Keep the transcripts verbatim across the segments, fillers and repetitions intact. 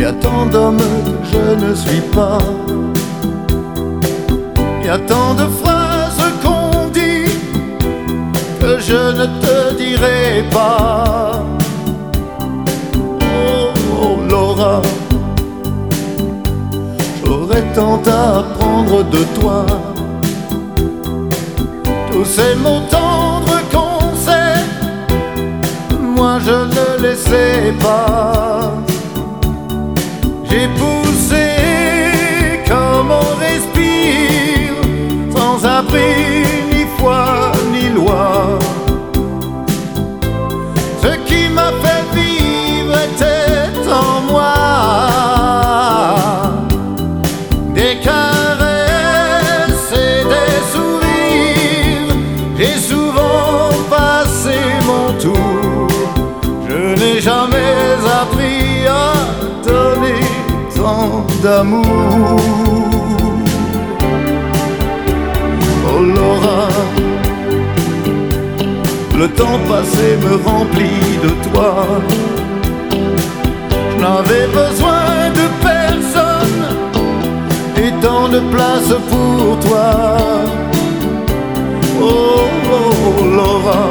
a tant d'hommes que je ne suis pas. Y a tant de phrases qu'on dit que je ne te dirai pas. Oh, oh Laura, j'aurais tant à apprendre de toi. Tous ces mots tendres qu'on sait, moi je ne les sais pas. J'ai poussé comme on respire, sans abri, ni foi, ni loi. Ce qui m'a fait vivre était en moi. Des caresses et des sourires, j'ai souvent passé mon tour. Je n'ai jamais appris à donner tant d'amour. Oh Laura, le temps passé me remplit de toi. Je n'avais besoin de personne et tant de place pour toi. Oh, oh Laura,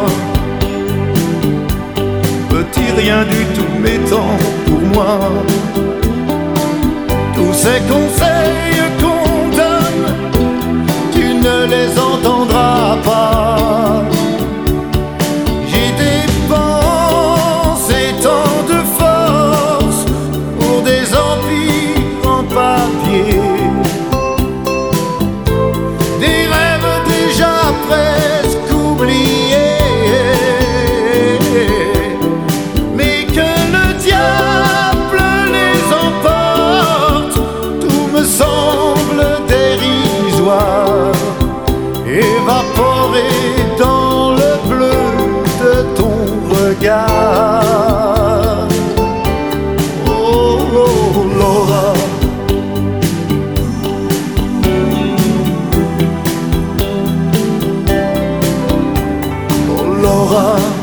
petit rien du tout mais tant pour moi. Tous ces conseils qu'on donne, tu ne les entendras pas. J'ai dépensé tant de force pour des empires en papier, des rêves déjà presque oubliés, mais que le diable les emporte. Tout me semble dérisoire, évaporé dans le bleu de ton regard. Oh, oh Laura, oh Laura.